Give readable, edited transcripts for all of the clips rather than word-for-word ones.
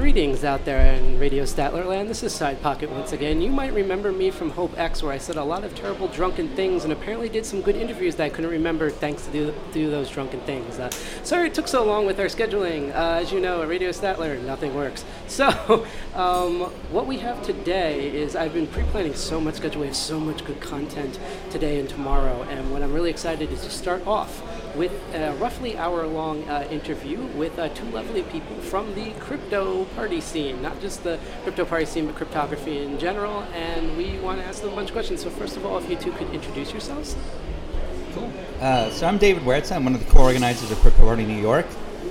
Greetings out there in Radio Statler Land. This is Side Pocket once again. You might remember me from Hope X, where I said a lot of terrible drunken things and apparently did some good interviews that I couldn't remember thanks to do those drunken things. Sorry it took so long with our scheduling. As you know, at Radio Statler, nothing works. So, what we have today is I've been pre-planning so much schedule. We have so much good content today and tomorrow. And what I'm really excited is to start off with a roughly hour-long interview with two lovely people from the crypto party scene, not just the crypto party scene, but cryptography in general, and we want to ask them a bunch of questions. So first of all, if you two could introduce yourselves. Cool. So I'm David Huerta. I'm one of the co-organizers of Crypto Party New York.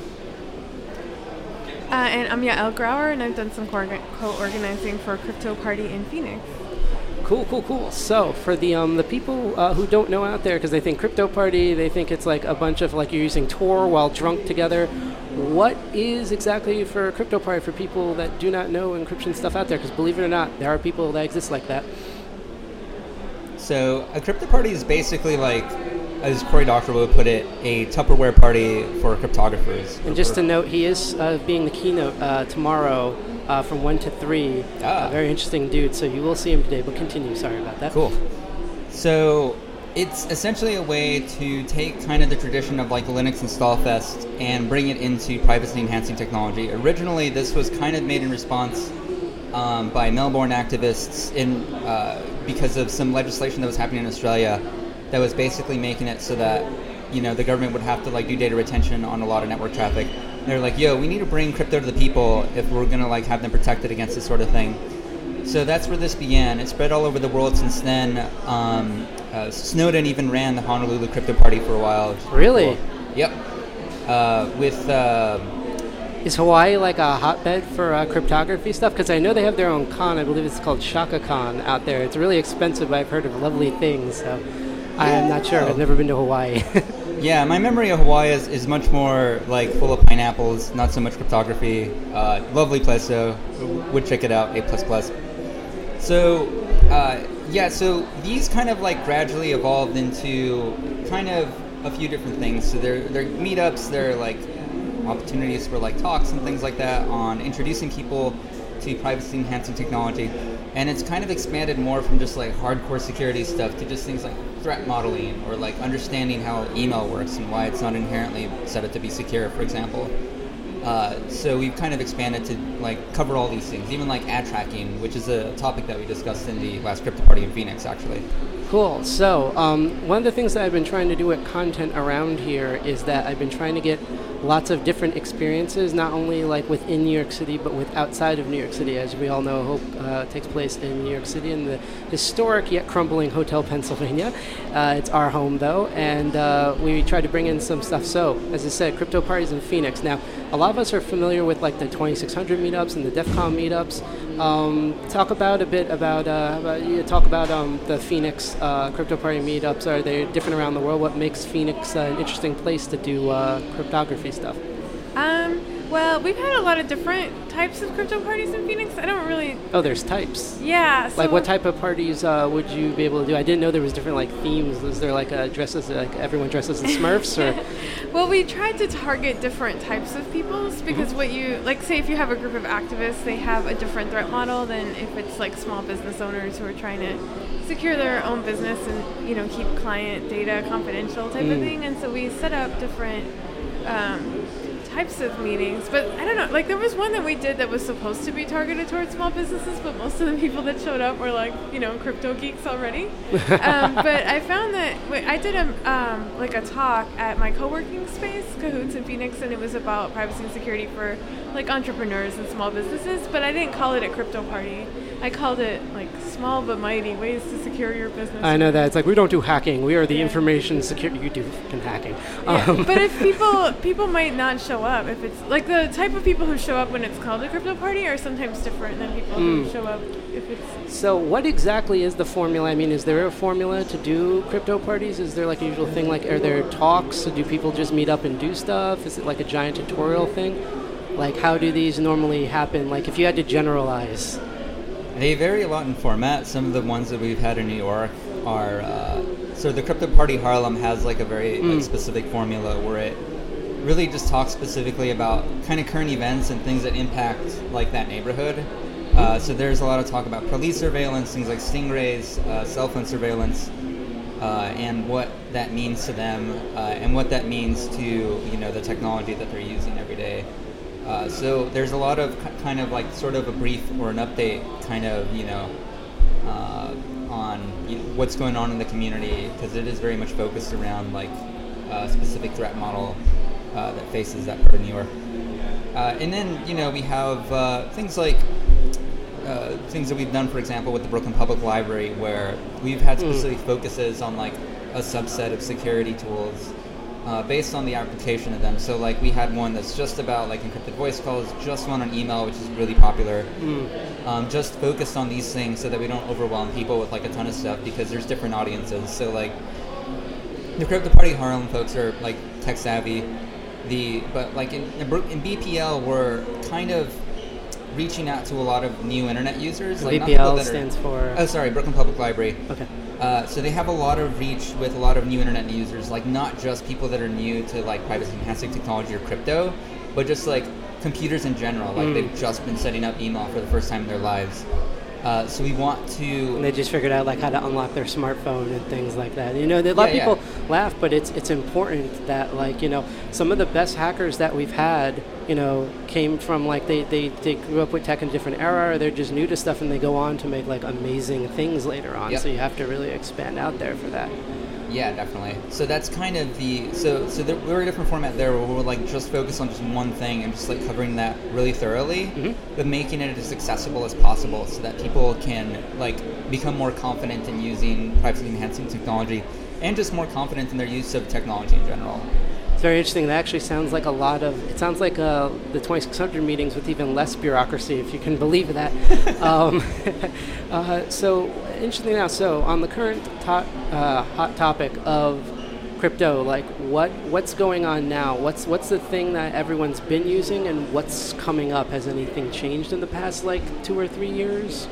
And I'm Yael Grauer, and I've done some co-organizing for Crypto Party in Phoenix. Cool. So for the people who don't know out there, because they think crypto party, they think it's like a bunch of like you're using Tor while drunk together. What is exactly for crypto party for people that do not know encryption stuff out there? Because believe it or not, there are people that exist like that. So a crypto party is basically like, as Cory Doctorow would put it, a Tupperware party for cryptographers. And just to note, he is being the keynote tomorrow. From 1 to 3. Very interesting dude, so you will see him today, but continue. Sorry about that. Cool. So it's essentially a way to take kind of the tradition of like Linux Install Fest and bring it into privacy-enhancing technology. Originally, this was kind of made in response by Melbourne activists because of some legislation that was happening in Australia that was basically making it so that the government would have to like do data retention on a lot of network traffic. They're like, we need to bring crypto to the people if we're going to like have them protected against this sort of thing. So that's where this began. It spread all over the world since then. Snowden even ran the Honolulu Crypto Party for a while. Really? Cool. Yep. Is Hawaii like a hotbed for cryptography stuff? Because I know they have their own con. I believe it's called Shaka Con out there. It's really expensive, but I've heard of lovely things. So I'm not sure. I've never been to Hawaii. Yeah, my memory of Hawaii is much more like full of pineapples, not so much cryptography. Lovely place, though. Would check it out, A++. So these kind of like gradually evolved into kind of a few different things. So they're meetups, they're like opportunities for like talks and things like that on introducing people to privacy-enhancing technology. And it's kind of expanded more from just like hardcore security stuff to just things like threat modeling or like understanding how email works and why it's not inherently set up to be secure, for example. So we've kind of expanded to like cover all these things, even like ad tracking, which is a topic that we discussed in the last crypto party in Phoenix, actually. Cool. So one of the things that I've been trying to do with content around here is that I've been trying to get lots of different experiences, not only like within New York City, but with outside of New York City. As we all know, Hope takes place in New York City in the historic yet crumbling Hotel Pennsylvania. It's our home, though, and we try to bring in some stuff. So, as I said, crypto parties in Phoenix. Now, a lot of us are familiar with like the 2600 meetups and the DEF CON meetups. Talk about the Phoenix crypto party meetups. Are they different around the world? What makes Phoenix an interesting place to do cryptography stuff? Well, we've had a lot of different types of crypto parties in Phoenix. I don't really... Oh, there's types. Yeah. So like what type of parties would you be able to do? I didn't know there was different like themes. Was there like dresses, like everyone dresses as Smurfs or? Well, we tried to target different types of peoples because what you, like say if you have a group of activists, they have a different threat model than if it's like small business owners who are trying to secure their own business and, keep client data confidential type of thing. And so we set up different types of meetings, but I don't know, like there was one that we did that was supposed to be targeted towards small businesses, but most of the people that showed up were like, crypto geeks already. But I found that I did a talk at my co-working space, Cahoots in Phoenix, and it was about privacy and security for like entrepreneurs and small businesses, but I didn't call it a crypto party. I called it like small but mighty ways to secure your business. I know that. It's like we don't do hacking. We are the information security. You do fucking hacking. But if people might not show up, if it's like the type of people who show up when it's called a crypto party are sometimes different than people who show up if it's... So what exactly is the formula? I mean, is there a formula to do crypto parties? Is there like a usual thing? Like, are there talks? So do people just meet up and do stuff? Is it like a giant tutorial thing? Like, how do these normally happen? Like, if you had to generalize... They vary a lot in format. Some of the ones that we've had in New York are... so the Crypto Party Harlem has like a very like, specific formula where it really just talk specifically about kind of current events and things that impact like that neighborhood. So there's a lot of talk about police surveillance, things like stingrays, cell phone surveillance, and what that means to them, and what that means to the technology that they're using every day. So there's a lot of kind of like sort of a brief or an update kind of on what's going on in the community, because it is very much focused around like a specific threat model that faces that part of New York. And then we have things like things that we've done, for example, with the Brooklyn Public Library, where we've had specific focuses on like a subset of security tools based on the application of them. So like we had one that's just about like encrypted voice calls, just one on email, which is really popular. Just focused on these things so that we don't overwhelm people with like a ton of stuff, because there's different audiences. So like the Crypto Party Harlem folks are like tech savvy. But like in BPL, we're kind of reaching out to a lot of new internet users. Like BPL stands for... Oh, sorry, Brooklyn Public Library. Okay. So they have a lot of reach with a lot of new internet users, like not just people that are new to like privacy enhancing technology or crypto, but just like computers in general. Like they've just been setting up email for the first time in their lives. So we want to... And they just figured out like how to unlock their smartphone and things like that. A lot of people laugh, but it's important that like, some of the best hackers that we've had, came from like they grew up with tech in a different era, or they're just new to stuff and they go on to make like amazing things later on. So you have to really expand out there for that. Yeah, definitely. So that's kind of we're a different format there where we're like just focus on just one thing and just like covering that really thoroughly, but making it as accessible as possible so that people can like become more confident in using privacy enhancing technology and just more confident in their use of technology in general. It's very interesting. That actually sounds like it sounds like the 2600 meetings with even less bureaucracy, if you can believe that. So interesting now. So on the current hot topic of crypto, like what's going on now? What's the thing that everyone's been using, and what's coming up? Has anything changed in the past like 2 or 3 years?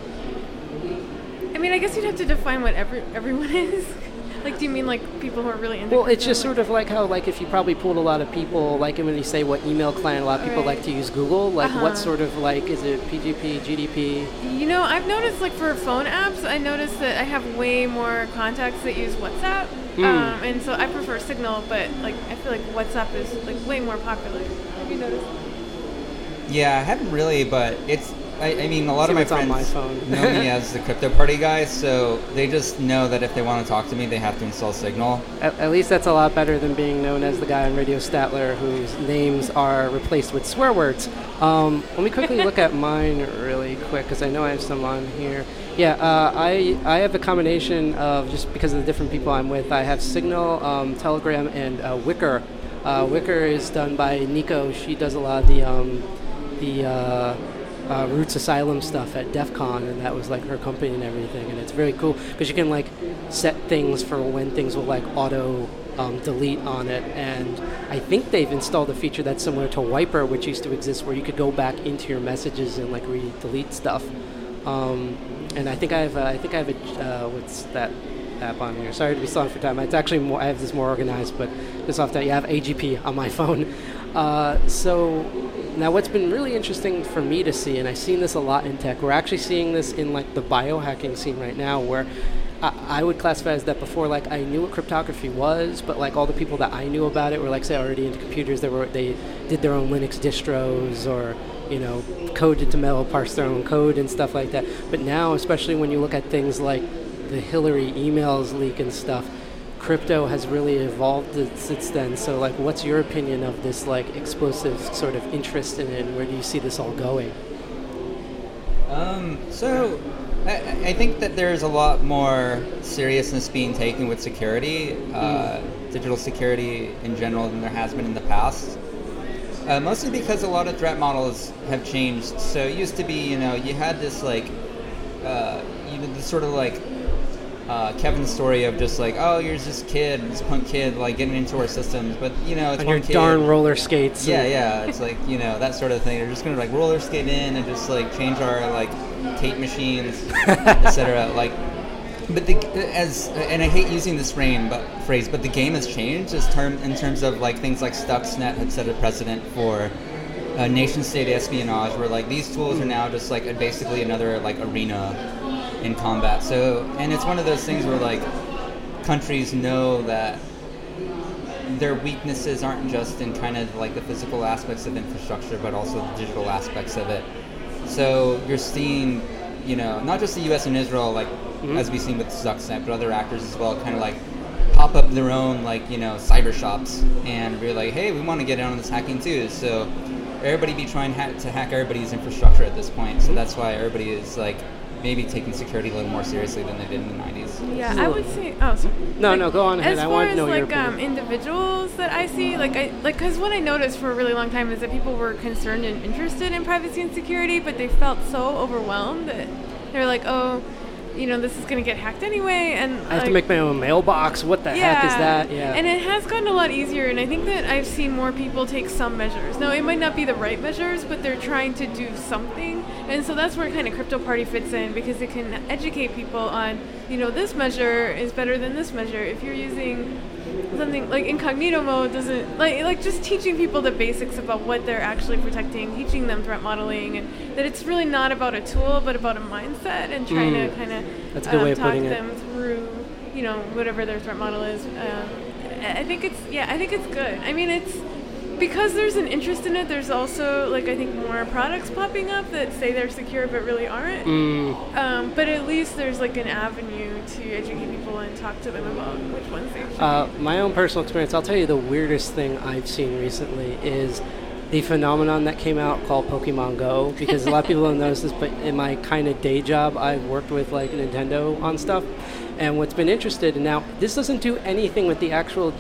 I mean, I guess you'd have to define what everyone is. Like, do you mean like people who are really into? Well, it's just sort of like how, like, if you probably pulled a lot of people, like when you say what email client, a lot of people like to use Google. Like, what sort of like, is it PGP, GDP? I've noticed like for phone apps, I noticed that I have way more contacts that use WhatsApp, and so I prefer Signal, but like I feel like WhatsApp is like way more popular. Have you noticed? Yeah, I haven't really, but it's. I mean, a lot of my friends know me as the Crypto Party guy, so they just know that if they want to talk to me, they have to install Signal. At least that's a lot better than being known as the guy on Radio Statler whose names are replaced with swear words. Let me quickly look at mine really quick, because I know I have some on here. Yeah, I have a combination of, just because of the different people I'm with, I have Signal, Telegram, and Wickr. Wickr is done by Nico. She does a lot of the Roots Asylum stuff at DEF CON, and that was like her company and everything, and it's very cool because you can like set things for when things will like auto delete on it, and I think they've installed a feature that's similar to Wiper, which used to exist, where you could go back into your messages and like delete stuff. And I think I have a what's that app on here? Sorry to be slowing for time. It's actually more. I have this more organized, but just off that, I have AGP on my phone. So now what's been really interesting for me to see, and I've seen this a lot in tech, we're actually seeing this in like the biohacking scene right now, where I would classify as that before, like I knew what cryptography was, but like all the people that I knew about it were like, say, already into computers. They did their own Linux distros, or coded to metal, parse their own code and stuff like that. But now, especially when you look at things like the Hillary emails leak and stuff, crypto has really evolved since then. So like, what's your opinion of this like explosive sort of interest in it, and where do you see this all going? So I think that there's a lot more seriousness being taken with security, digital security in general, than there has been in the past. Mostly because a lot of threat models have changed. So it used to be, you had this like, this sort of like Kevin's story of just like, oh, you're this punk kid, like getting into our systems, but it's on one your kid. Darn roller skates. Yeah, it's like that sort of thing. They're just gonna like roller skate in and just like change our like tape machines, etc. Like, But and I hate using this phrase, but the game has changed in terms of like things like Stuxnet had set a precedent for nation-state espionage, where like these tools are now just like basically another like arena in combat. So, and it's one of those things where like countries know that their weaknesses aren't just in kind of like the physical aspects of infrastructure, but also the digital aspects of it. So you're seeing, not just the U.S. and Israel, like as we've seen with Stuxnet, but other actors as well, kind of like pop up their own like cyber shops and be like, hey, we want to get in on this hacking too. So everybody be trying to hack everybody's infrastructure at this point. So that's why everybody is like maybe taking security a little more seriously than they did in the 90s. Yeah, I would say. Oh, sorry. No, go on ahead. I want to know your opinion. As far as individuals that I see, because what I noticed for a really long time is that people were concerned and interested in privacy and security, but they felt so overwhelmed that they're like, oh, this is going to get hacked anyway, and I have to make my own mailbox. What the heck is that? Yeah. And it has gotten a lot easier, and I think that I've seen more people take some measures. Now, it might not be the right measures, but they're trying to do something, and so that's where kind of Crypto Party fits in, because it can educate people on, this measure is better than this measure. If you're using something like incognito mode, doesn't like just teaching people the basics about what they're actually protecting, teaching them threat modeling, and that it's really not about a tool but about a mindset, and trying to kind of talk them through whatever their threat model is. I think it's good. I mean, it's because there's an interest in it. There's also I think more products popping up that say they're secure but really aren't. But at least there's an avenue to educate people and talk to them about which ones they should be. My own personal experience, I'll tell you the weirdest thing I've seen recently is the phenomenon that came out called Pokemon Go, because a lot of people don't notice this, but in my kind of day job, I've worked with Nintendo on stuff. And what's been interested, and now this doesn't do anything with the actual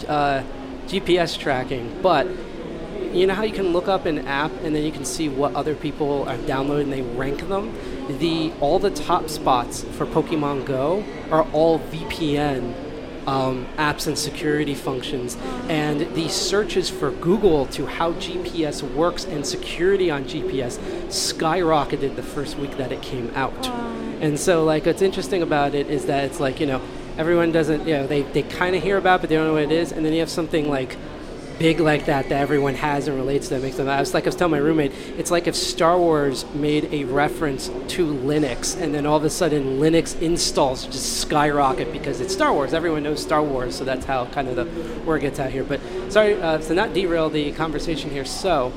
GPS tracking, but you know how you can look up an app and then you can see what other people are downloading and they rank them? All the top spots for Pokemon Go are all VPN apps and security functions, and the searches for Google to how GPS works and security on GPS skyrocketed the first week that it came out. And so what's interesting about it is that it's everyone doesn't, they kind of hear about it, but they don't know what it is, and then you have something big like that everyone has and relates to that makes them. I was telling my roommate, it's like if Star Wars made a reference to Linux, and then all of a sudden Linux installs just skyrocket because it's Star Wars. Everyone knows Star Wars, so that's how kind of the word gets out here. But sorry to not derail the conversation here. So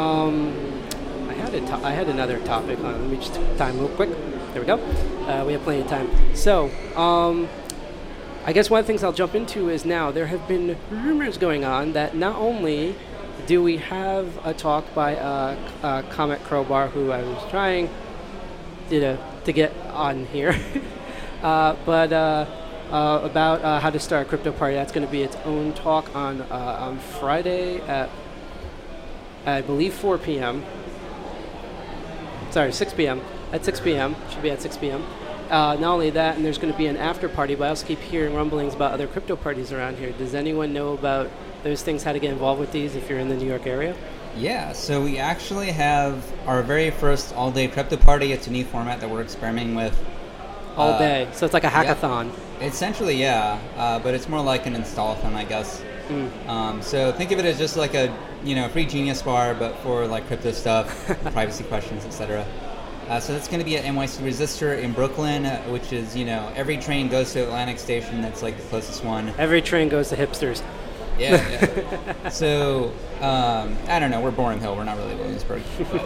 I had another topic. Let me just time real quick. There we go. We have plenty of time. So I guess one of the things I'll jump into is now there have been rumors going on that not only do we have a talk by Comet Crowbar, who I was trying to get on here, but about how to start a crypto party. That's going to be its own talk on Friday at, I believe, 4 p.m. Sorry, 6 p.m. At 6 p.m. Should be at 6 p.m. Not only that, and there's going to be an after party, but I also keep hearing rumblings about other crypto parties around here. Does anyone know about those things, how to get involved with these if you're in the New York area? Yeah, so we actually have our very first all-day crypto party. It's a new format that we're experimenting with. All day, so it's like a hackathon. Yeah. Essentially, yeah, but it's more like an install-a-thon, I guess. So think of it as just like a free Genius bar, but for crypto stuff, privacy questions, etc. So that's going to be at NYC Resistor in Brooklyn, which is, every train goes to Atlantic Station. That's the closest one. Every train goes to hipsters. Yeah. So, I don't know. We're Boring Hill. We're not really Williamsburg.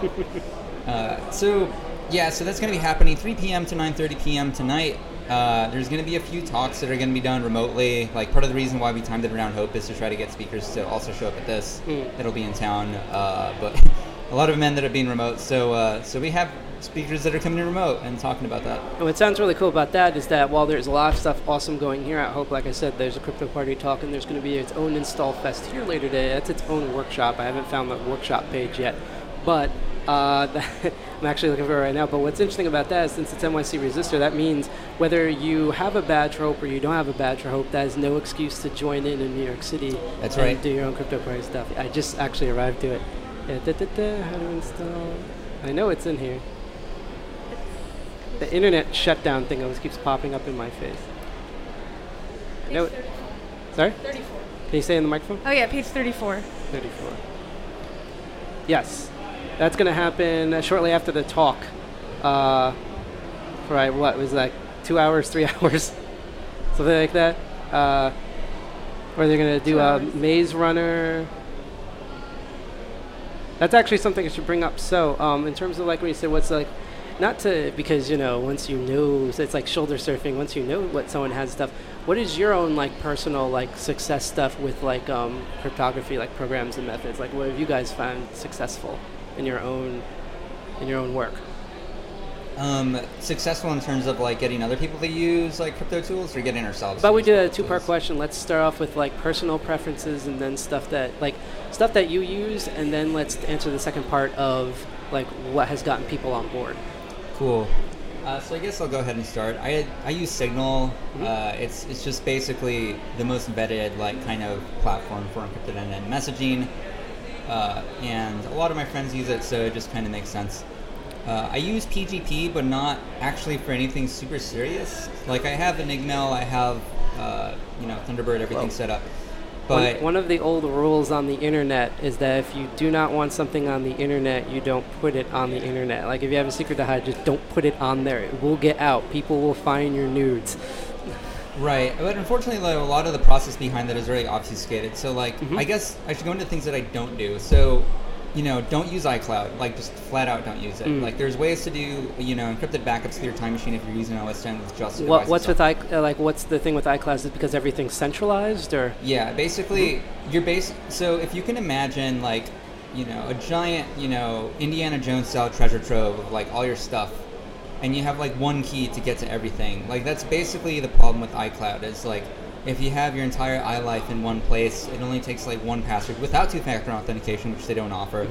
So that's going to be happening 3 p.m. to 9:30 p.m. tonight. There's going to be a few talks that are going to be done remotely. Part of the reason why we timed it around Hope is to try to get speakers to also show up at this. That'll be in town. But a lot of them ended up being remote. So we have speakers that are coming in remote and talking about that. And what sounds really cool about that is that while there's a lot of stuff awesome going here at Hope, like I said, there's a crypto party talk, and there's going to be its own install fest here later today. That's its own workshop. I haven't found the workshop page yet, but I'm actually looking for it right now. But what's interesting about that is, since it's NYC Resistor, that means whether you have a badge for Hope or you don't have a badge for Hope, that is no excuse to join in New York City. That's right. And do your own crypto party stuff. I just actually arrived to it. How to install? I know it's in here. The internet shutdown thing always keeps popping up in my face. No. Sorry? 34. Can you say in the microphone? Oh yeah, page 34. 34. Yes. That's going to happen shortly after the talk. For what was that? 2 hours, 3 hours? Something like that. Where they're going to do a maze runner. That's actually something I should bring up. So, in terms of like when you said what's like, not to, because, you know, once you know, so it's like shoulder surfing, once you know what someone has stuff, what is your own like personal like success stuff with like cryptography, like programs and methods? Like what have you guys found successful in your own work? Successful in terms of like getting other people to use like crypto tools or getting ourselves. But we did a two-part question. Let's start off with like personal preferences and then stuff that you use, and then let's answer the second part of like what has gotten people on board. Cool. So I guess I'll go ahead and start. I use Signal. Mm-hmm. It's just basically the most vetted like kind of platform for encrypted end-to-end messaging, and a lot of my friends use it, so it just kind of makes sense. I use PGP, but not actually for anything super serious. Like I have Enigmail, I have Thunderbird, everything set up. But one of the old rules on the internet is that if you do not want something on the internet, you don't put it on the internet. Like if you have a secret to hide, just don't put it on there. It will get out. People will find your nudes. Right, but unfortunately, like, a lot of the process behind that is very obfuscated. So, like, I guess I should go into things that I don't do. So, don't use iCloud. Like, just flat out don't use it. Like, there's ways to do, encrypted backups to your time machine if you're using OS 10 with just devices. What's with what's the thing with iCloud? Is it because everything's centralized, or? Yeah, basically, so if you can imagine, like, a giant, Indiana Jones style treasure trove of like all your stuff, and you have like one key to get to everything. Like that's basically the problem with iCloud. Is like if you have your entire iLife in one place, it only takes like one password without two-factor authentication, which they don't offer,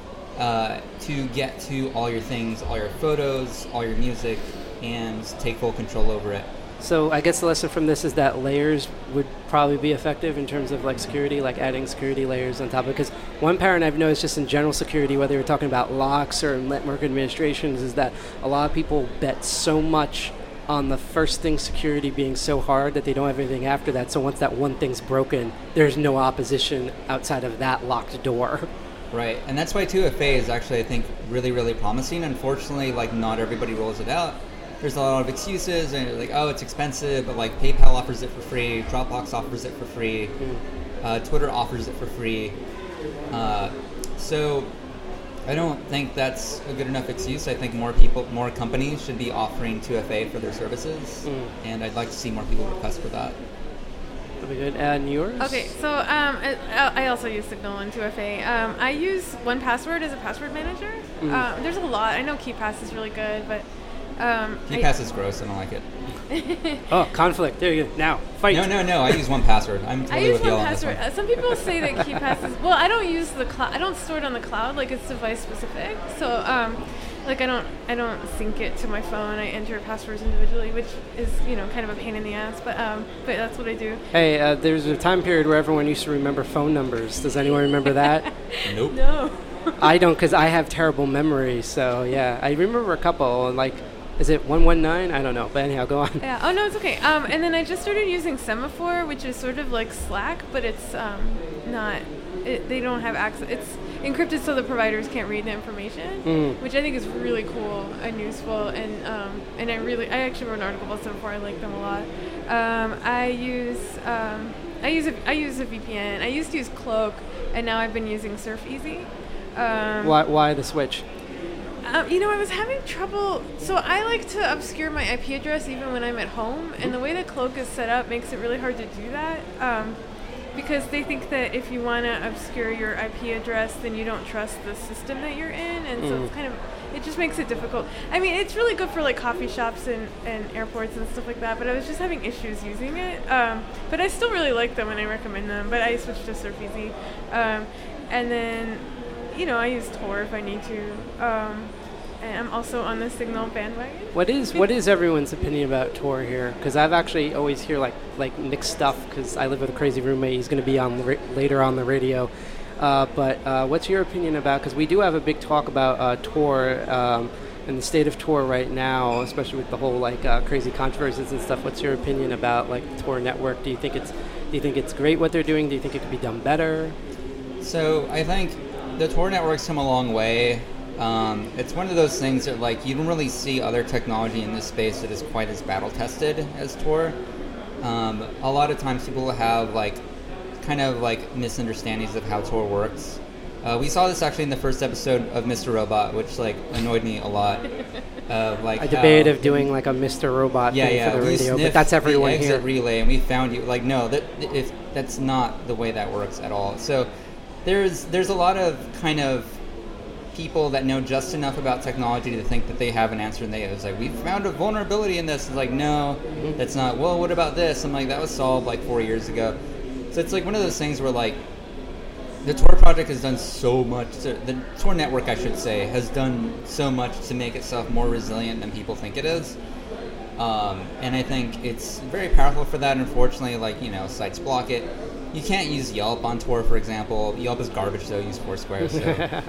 to get to all your things, all your photos, all your music, and take full control over it. So I guess the lesson from this is that layers would probably be effective in terms of like security, like adding security layers on top of it. Because one pattern I've noticed just in general security, whether you're talking about locks or network administrations, is that a lot of people bet so much on the first thing security being so hard that they don't have anything after that. So once that one thing's broken, there's no opposition outside of that locked door. Right, and that's why 2FA is actually, I think, really, really promising. Unfortunately, like not everybody rolls it out. There's a lot of excuses, and like, oh, it's expensive, but like PayPal offers it for free, Dropbox offers it for free, Twitter offers it for free. So I don't think that's a good enough excuse. I think more companies should be offering 2FA for their services, and I'd like to see more people request for that. That'd be good. And yours? Okay, so I also use Signal and 2FA. I use 1Password as a password manager. There's a lot. I know KeePass is really good, but KeePass is gross. I don't like it. Oh, conflict. There you go. Now, fight. No. I use 1Password. I'm totally with y'all on this one. Some people say that KeePass is... Well, I don't use the cloud. I don't store it on the cloud. Like, it's device specific. So, like, I don't sync it to my phone. I enter passwords individually, which is, kind of a pain in the ass. But that's what I do. Hey, there's a time period where everyone used to remember phone numbers. Does anyone remember that? Nope. No. I don't, because I have terrible memory. So, yeah. I remember a couple, like... Is it 119? I don't know. But anyhow, go on. Yeah. Oh, no, it's okay. And then I just started using Semaphore, which is sort of like Slack, but it's not... they don't have access. It's encrypted so the providers can't read the information, which I think is really cool and useful. And I actually wrote an article about Semaphore. I like them a lot. I use a VPN. I used to use Cloak, and now I've been using SurfEasy. Why the switch? I was having trouble. So I like to obscure my IP address even when I'm at home, and the way that Cloak is set up makes it really hard to do that. Because they think that if you want to obscure your IP address, then you don't trust the system that you're in, and so it just makes it difficult. I mean, it's really good for like coffee shops and airports and stuff like that, but I was just having issues using it. But I still really like them and I recommend them, but I switched to SurfEasy. And then, I use Tor if I need to. And I'm also on the Signal bandwagon. What is everyone's opinion about Tor here? Because I've actually always hear like mixed stuff. Because I live with a crazy roommate. He's going to be on later on the radio. But what's your opinion about? Because we do have a big talk about Tor and the state of Tor right now, especially with the whole like crazy controversies and stuff. What's your opinion about like the Tor network? Do you think it's great what they're doing? Do you think it could be done better? So I think the Tor network's come a long way. It's one of those things that like you don't really see other technology in this space that is quite as battle tested as Tor. A lot of times people have like kind of like misunderstandings of how Tor works. We saw this actually in the first episode of Mr. Robot, which like annoyed me a lot. Like I debated of doing like a Mr. Robot thing for the radio, but that's everyone the exit here. relay, and we found you. Like, no, that's not the way that works at all. So there's a lot of kind of people that know just enough about technology to think that they have an answer, and it's like, we found a vulnerability in this. It's like, no, that's not. Well, what about this? I'm like, that was solved like 4 years ago. So it's like one of those things where like the Tor project has done so much. The Tor network, I should say, has done so much to make itself more resilient than people think it is. And I think it's very powerful for that. Unfortunately, like, sites block it. You can't use Yelp on Tor, for example. Yelp is garbage, so use Foursquare. So, yeah.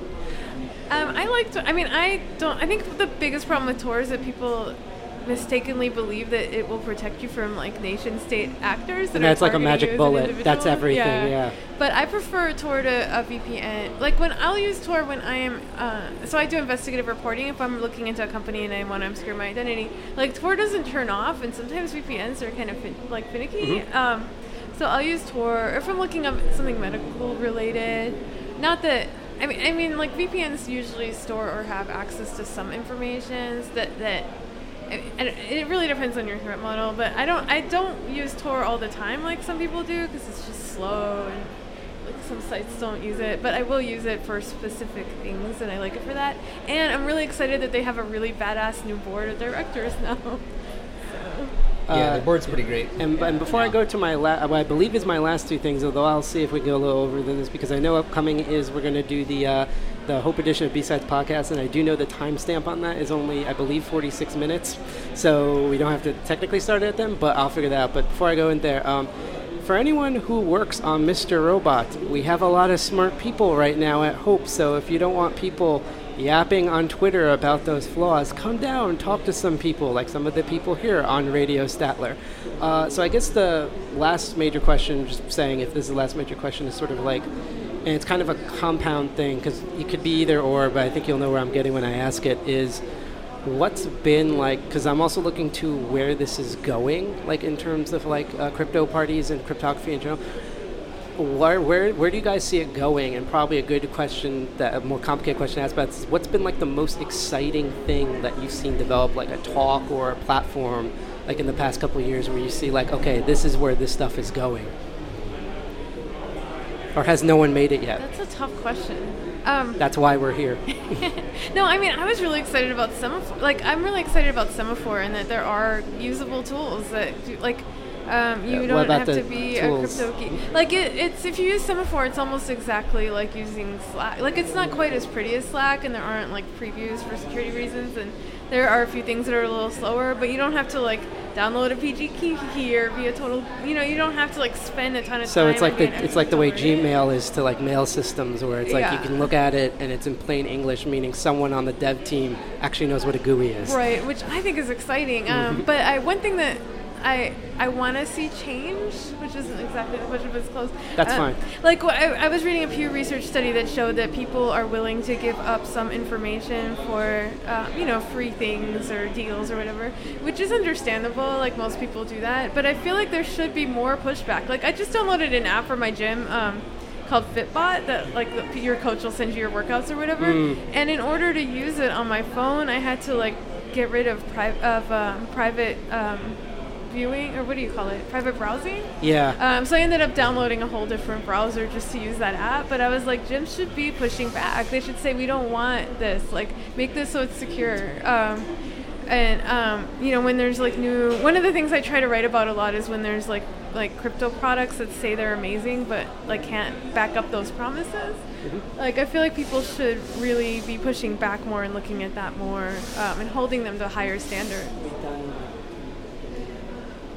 I think the biggest problem with Tor is that people mistakenly believe that it will protect you from like nation state actors. And that's like a magic bullet. That's everything, yeah. But I prefer Tor to a VPN. Like when I'll use Tor when I am, so I do investigative reporting if I'm looking into a company and I want to obscure my identity. Like Tor doesn't turn off, and sometimes VPNs are kind of finicky. Mm-hmm. So I'll use Tor, or if I'm looking up something medical related. Not that, I mean, like VPNs usually store or have access to some information that it really depends on your threat model, but I don't use Tor all the time like some people do, because it's just slow and like some sites don't use it, but I will use it for specific things and I like it for that. And I'm really excited that they have a really badass new board of directors now. Yeah, the board's pretty great. And before I go to my what I believe is my last two things, although I'll see if we can go a little over than this, because I know upcoming is we're going to do the Hope edition of B-Sides podcast, and I do know the timestamp on that is only, I believe, 46 minutes. So we don't have to technically start at them, but I'll figure that out. But before I go in there, for anyone who works on Mr. Robot, we have a lot of smart people right now at Hope, so if you don't want people yapping on Twitter about those flaws, come down and talk to some people, like some of the people here on Radio Statler. So I guess the last major question, just saying if this is the last major question, is sort of like, and it's kind of a compound thing, because it could be either or, but I think you'll know where I'm getting when I ask it, is what's been like, because I'm also looking to where this is going, like in terms of like crypto parties and cryptography in general. Where do you guys see it going? And probably a good question, a more complicated question to ask about is, what's been like the most exciting thing that you've seen develop, like a talk or a platform, like in the past couple of years, where you see like, okay, this is where this stuff is going? Or has no one made it yet? That's a tough question. That's why we're here. No, I mean, I was really excited about Semaphore. Like, I'm really excited about Semaphore, and that there are usable tools that do, like, you don't have to be tools? A crypto geek. Like, it's if you use Semaphore, it's almost exactly like using Slack. Like, it's not quite as pretty as Slack, and there aren't, like, previews for security reasons, and there are a few things that are a little slower, but you don't have to, like, download a PG key or be a total, you don't have to, like, spend a ton of time. So it's like the way Gmail is to, like, mail systems, where it's like you can look at it and it's in plain English, meaning someone on the dev team actually knows what a GUI is. Right, which I think is exciting. But one thing that I want to see change, which isn't exactly the question, but it's close. That's fine. Like, I was reading a Pew Research study that showed that people are willing to give up some information for, free things or deals or whatever, which is understandable. Like, most people do that. But I feel like there should be more pushback. Like, I just downloaded an app for my gym called Fitbot that, like, your coach will send you your workouts or whatever. And in order to use it on my phone, I had to, like, get rid of private viewing, or what do you call it? Private browsing? Yeah. So I ended up downloading a whole different browser just to use that app. But I was like, gyms should be pushing back. They should say, we don't want this. Like, make this so it's secure. When there's like one of the things I try to write about a lot is when there's like crypto products that say they're amazing, but like can't back up those promises. Like, I feel like people should really be pushing back more and looking at that more, and holding them to a higher standard.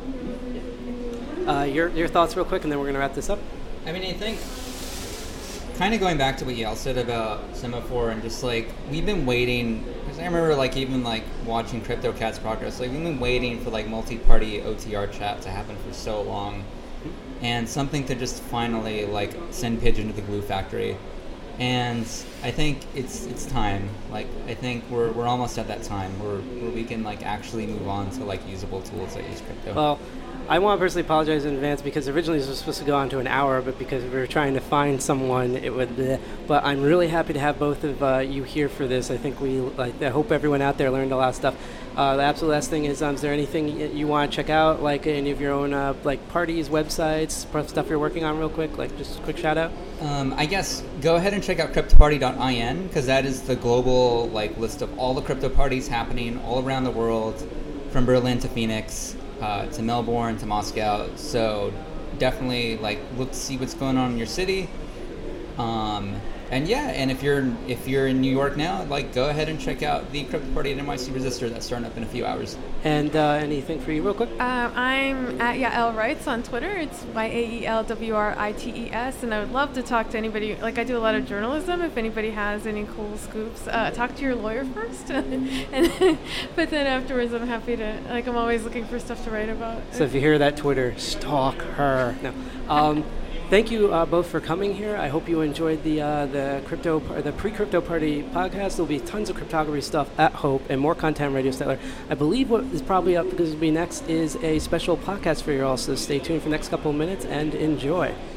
Your thoughts real quick, and then we're going to wrap this up. I mean, I think kind of going back to what Yael said about Semaphore, and just like we've been waiting, because I remember like even like watching CryptoCat's progress, like we've been waiting for like multi-party OTR chat to happen for so long, and something to just finally like send Pigeon to the glue factory. And I think it's time. Like I think we're almost at that time where we can like actually move on to like usable tools that use crypto. Well, I want to personally apologize in advance because originally this was supposed to go on to an hour, but because we were trying to find someone, it would. But I'm really happy to have both of you here for this. I think I hope everyone out there learned a lot of stuff. The absolute last thing is there anything you want to check out, like any of your own like parties, websites, stuff you're working on, real quick? Like just a quick shout out. I guess go ahead and check out cryptoparty.in, because that is the global like list of all the crypto parties happening all around the world, from Berlin to Phoenix. To Melbourne, to Moscow. So definitely like look to see what's going on in your city. And if you're in New York now, like go ahead and check out the crypto party at NYC Resistor that's starting up in a few hours. And anything for you real quick? I'm at Yael Writes on Twitter. It's YAELWRITES, and I would love to talk to anybody. Like I do a lot of journalism. If anybody has any cool scoops, talk to your lawyer first, but then afterwards, I'm happy to. Like I'm always looking for stuff to write about. So if you hear that Twitter, stalk her. No. Thank you both for coming here. I hope you enjoyed the pre-crypto party podcast. There'll be tons of cryptography stuff at Hope and more content on Radio Stellar. I believe what is probably up because it'll be next is a special podcast for you all. So stay tuned for the next couple of minutes and enjoy.